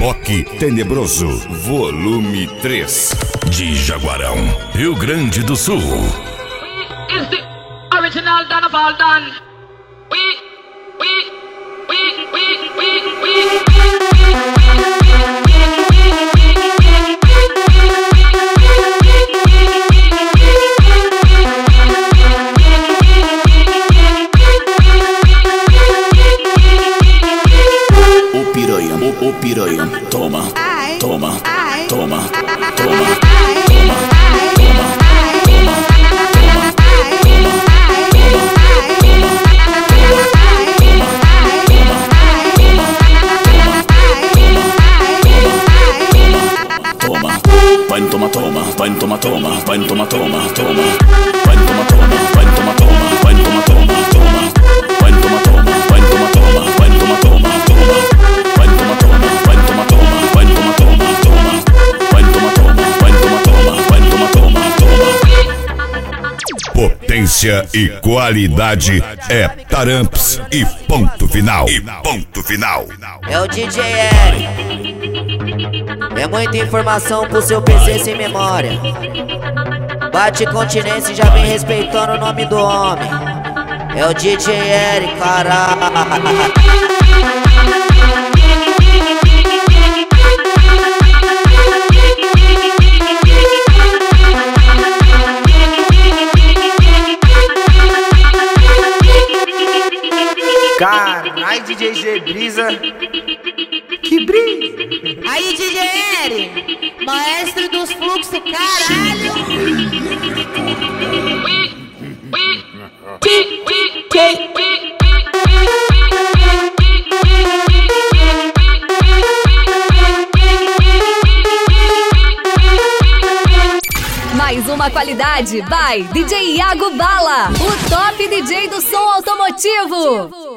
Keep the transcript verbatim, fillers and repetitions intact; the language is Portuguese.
Rock Tenebroso, volume três. De Jaguarão, Rio Grande do Sul. Is the original done of all done. We, we, we, we, we, we, O piranha, o, o piranha, toma, toma, toma, toma, toma, toma, toma, vai no toma, toma, vai no toma, toma, vai no toma, toma, toma, vai no toma, toma, vai no toma, toma, vai no toma, toma, toma, vai no toma, toma, vai no toma, toma, vai no toma, toma, toma, vai no toma, toma, vai no toma, toma, vai no toma, toma, toma, vai no toma, toma, vai no toma, toma, vai no toma, toma, toma. Potência e qualidade é Taramps e ponto final. E ponto final. É o D J L. É muita informação pro seu P C sem memória. Bate continência e já vem respeitando o nome do homem. É o D J L, caralho. Caralho, D J G Brisa. Que brisa! Aí, D J L, maestro dos fluxos, caralho! Mais uma qualidade by D J Iago Bala, o top D J do som automotivo.